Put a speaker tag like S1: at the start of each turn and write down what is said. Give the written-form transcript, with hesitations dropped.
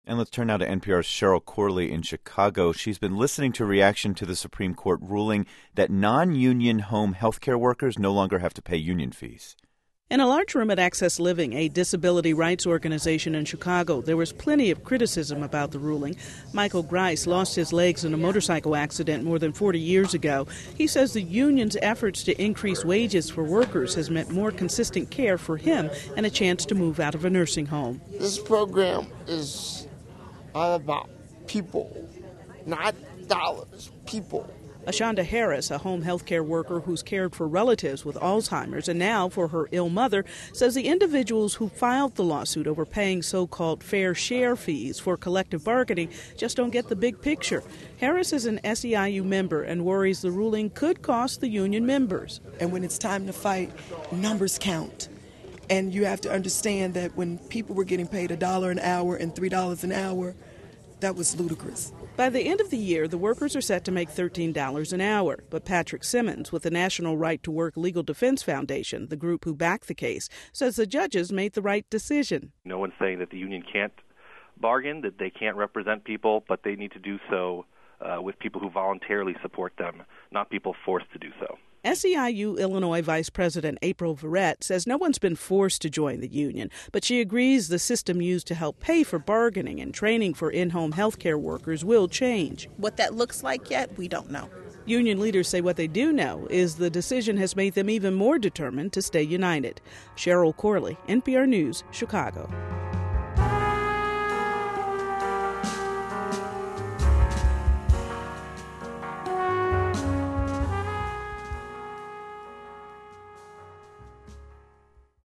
S1: And let's turn now to NPR's Cheryl Corley in Chicago. She's been listening to reaction to the Supreme Court ruling that non-union home health care workers no longer have to pay union fees.
S2: In a large room at Access Living, a disability rights organization in Chicago, there was plenty of criticism about the ruling. Michael Grice lost his legs in a motorcycle accident more than 40 years ago. He says the union's efforts to increase wages for workers has meant more consistent care for him and a chance to move out of a nursing home.
S3: This program is all about people, not dollars, people.
S2: Ashonda Harris, a home health care worker who's cared for relatives with Alzheimer's and now for her ill mother, says the individuals who filed the lawsuit over paying so-called fair share fees for collective bargaining just don't get the big picture. Harris is an SEIU member and worries the ruling could cost the union members.
S4: And when it's time to fight, numbers count. And you have to understand that when people were getting paid $1 an hour and $3 an hour, that was ludicrous.
S2: By the end of the year, the workers are set to make $13 an hour. But Patrick Simmons with the National Right to Work Legal Defense Foundation, the group who backed the case, says the judges made the right decision.
S5: No one's saying that the union can't bargain, that they can't represent people, but they need to do so with people who voluntarily support them, not people forced to do so.
S2: SEIU Illinois Vice President April Verrett says no one's been forced to join the union, but she agrees the system used to help pay for bargaining and training for in-home health care workers will change.
S6: What that looks like yet, we don't know.
S2: Union leaders say what they do know is the decision has made them even more determined to stay united. Cheryl Corley, NPR News, Chicago.